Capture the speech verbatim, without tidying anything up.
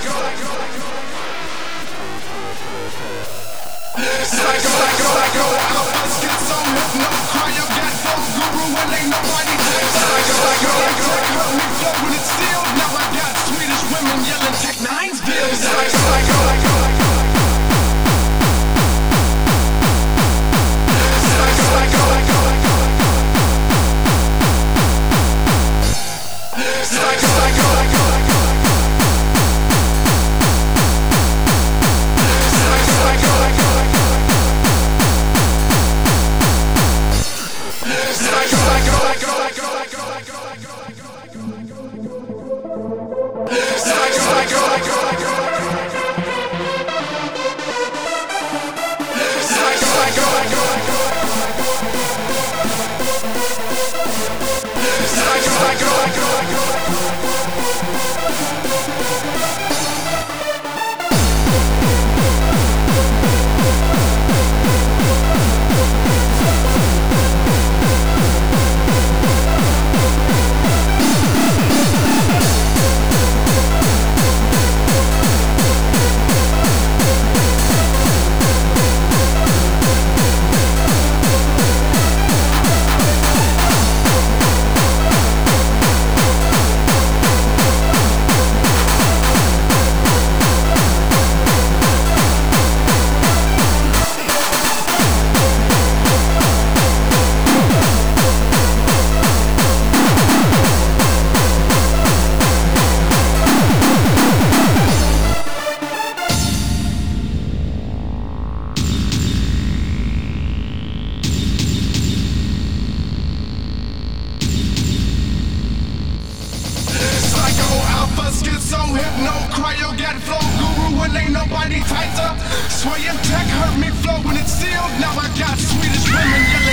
Psycho, psycho, psycho, alpha, schizo, hypno, cryo, got flow, guru, and ain't nobody type. Psycho, psycho, psycho, heard me flow when it's sealed. Now I got Swedish women yelling Tech Nine's bills. Psycho, psycho, psycho, psycho, psycho, psycho, psycho, psycho. Schizo, hypno, cryo, got flow, guru, and ain't nobody tighter. Sway and tech heard me flow when it's sealed. Now I got Swedish women yelling.